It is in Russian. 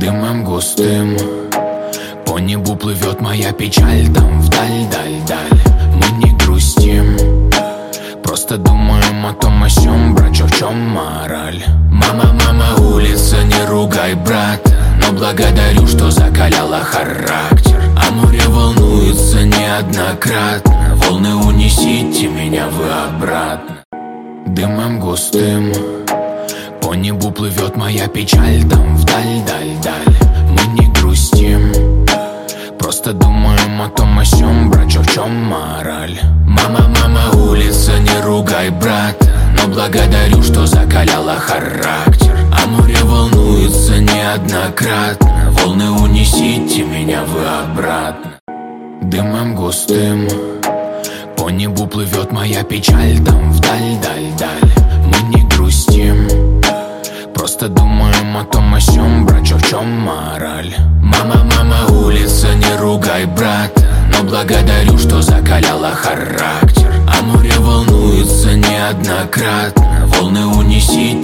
Дымом густым по небу плывет моя печаль. Там вдаль, даль, даль. Мы не грустим, просто думаем о том, о сём. Брат, в чем мораль? Мама, мама, улица, не ругай брата, но благодарю, что закаляла характер. А море волнуется неоднократно. Волны, унесите меня вы обратно. Дымом густым по небу плывет моя печаль. Там вдаль, даль, даль. Мы не грустим, просто думаем о том, о сём. Брат, в чем мораль? Мама, мама, улица, не ругай брата, но благодарю, что закаляла характер. А море волнуется неоднократно. Волны, унесите меня вы обратно. Дымом густым по небу плывет моя печаль. Там вдаль, даль, даль. Мы не грустим, просто думаем о том, о сём. Брат, в чем мораль? Мама, мама, улица, не ругай брата, но благодарю, что закаляла характер. А море волнуется неоднократно. Волны, унесите